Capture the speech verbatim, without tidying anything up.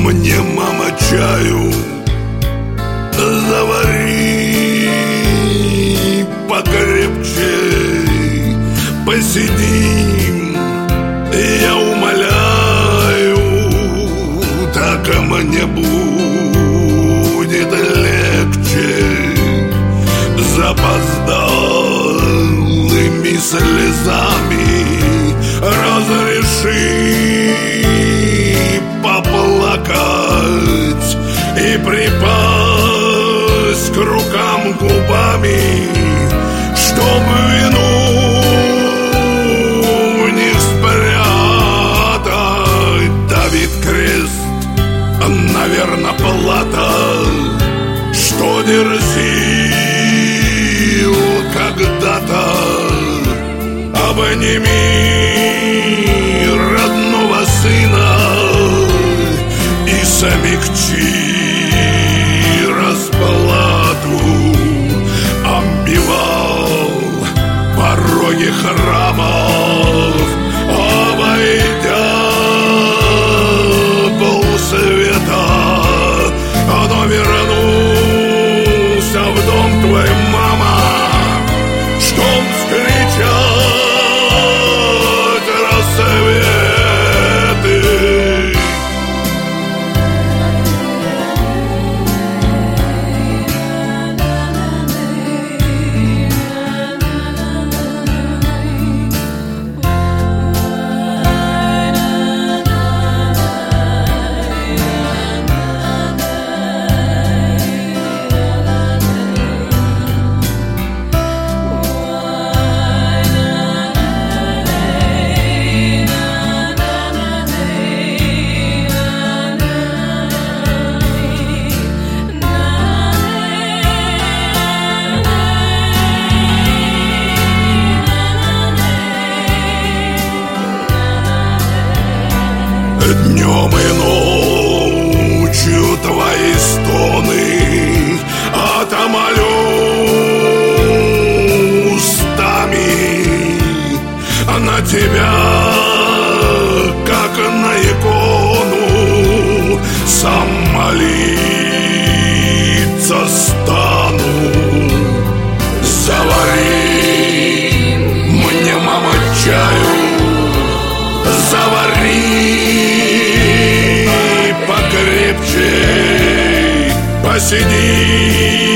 Мне, мама, чаю завари покрепче, посидим, я умоляю, так мне будет легче. Запоздалыми слезами разреши поплакать и припасть к рукам губами, чтоб вину в них спрятать. Давид крест, наверно, плата, что дерзил когда-то. Обними родного сына и смягчи расплату. Оббивал пороги храмов, обойдя полсвета, но вернулся в дом твой, мама, чтоб встречать рассветы. Днем и ночью твои стоны отомолю устами. На тебя, как на икону, сам молиться стану. Завари мне, мама, чаю, завари покрепче, посиди.